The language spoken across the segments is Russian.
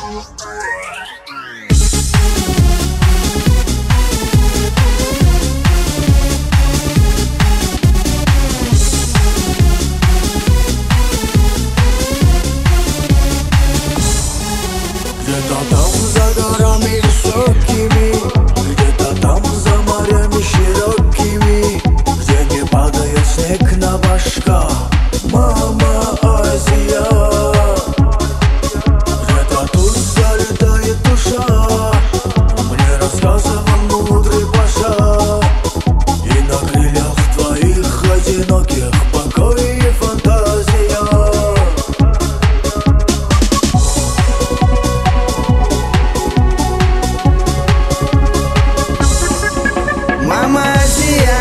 Где-то там за горами высокими, где-то там за морями широкими, где не падает снег на башка, мама Азия. Где-то тут залетает душа, мне рассказывал мудрый паша. И на крыльях твоих одиноких покой и фантазия. Мама Азия,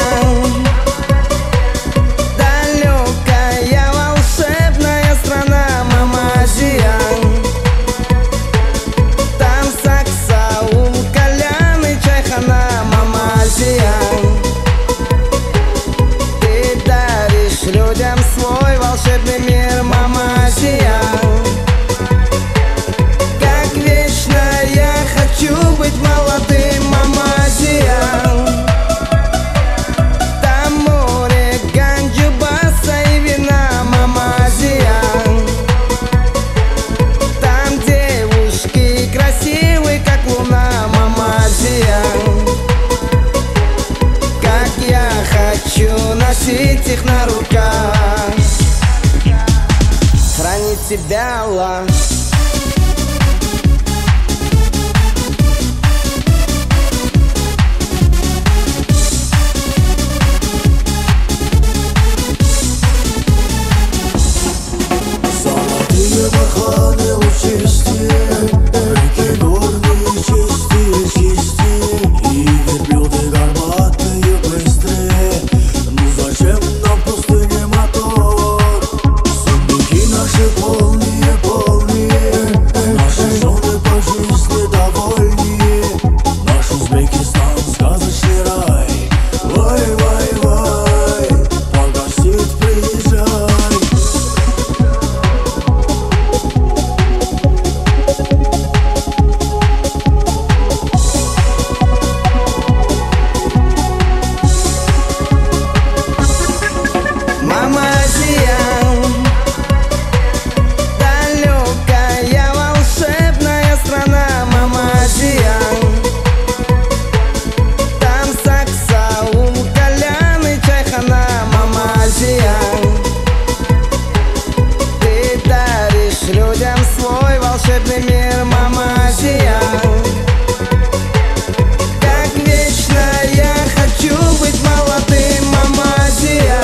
далекая волшебная страна. Мама Азия, там саксаун, кальян и чайхана. Мама Азия, ты даришь людям свой волшебный мир. Мама Азия, как вечно я хочу быть молодым. Мама Азия, носить их на руках, хранить тебя, Аллах. Золотые барханы лучистые, реки горные чистые, чистые, и верблюды горбатые быстрые. Ну зачем нам в пустыне мотор? Сундуки наши полные, полные, наши жены по жизни довольнее. Наш Узбекистан сказочный рай. Вай, вай, вай, погостить приезжай. Мама Азия, далекая волшебная страна. Мама Азия, там саксаун, кальян и чайхана. Мама Азия, ты даришь людям свой волшебный мир. Мама Азия, как вечно я хочу быть молодым. Мама Азия,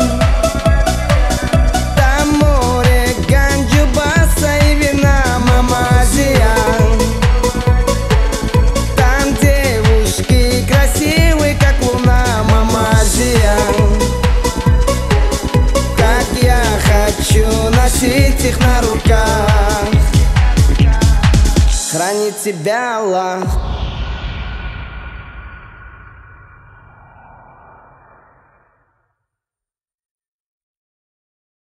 носить их на руках, хранить тебя, Аллах.